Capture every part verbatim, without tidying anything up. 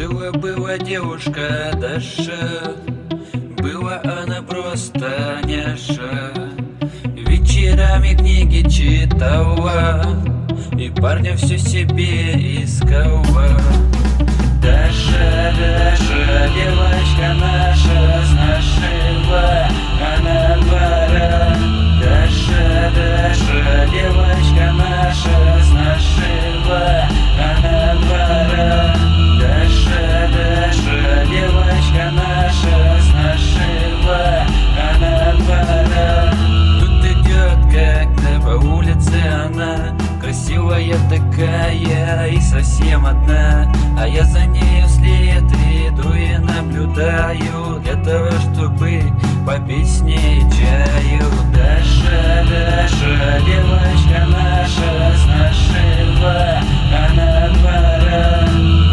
Жила-была девушка Даша, была она просто няша. Вечерами книги читала и парня все себе искала. Даша, Даша, девочка наша, с нашего она двора. Даша, Даша, девочка наша, с нашего она двора. Даша, Даша, девочка наша, с нашего она двора. Тут идет как-то по улице она, красивая такая и совсем одна. А я за нею след иду и наблюдаю, для того, чтобы попить с ней чаю. Даша, Даша, девочка наша, с нашего она двора.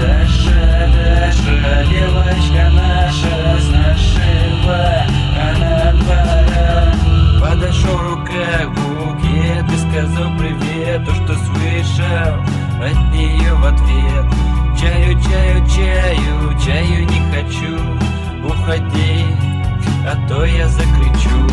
Даша, Даша, девочка наша, с нашего она двора. Подошел в руках букет и сказал привет, то, что слышал от нее в ответ. Чаю, чаю, чаю, чаю не хочу, уходи, а то я закричу.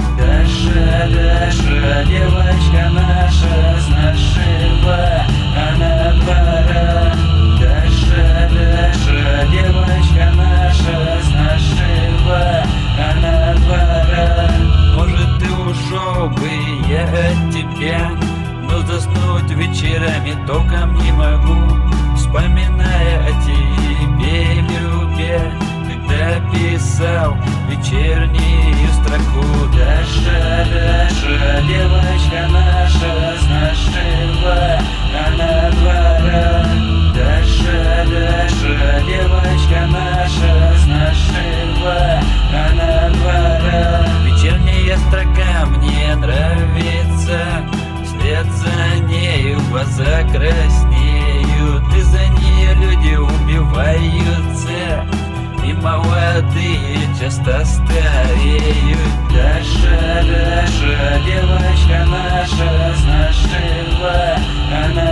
Даша, Даша, девочка наша, с нашего она двора. Даша, Даша, девочка наша, с нашего она двора. Может, ты ушел бы я от тебя, но заснуть вечерами толком не могу, вспоминая о тебе, любя, когда писал вечернюю строку. Даша, Даша, девочка наша, с нашего она двора. Даша, Даша, девочка наша, с нашего она двора. Вечерняя строка мне нравится, вслед за нею глаза краснеют, и за нее люди убиваются, и молодые часто стареют. Даша, Даша, девочка наша, с нашего она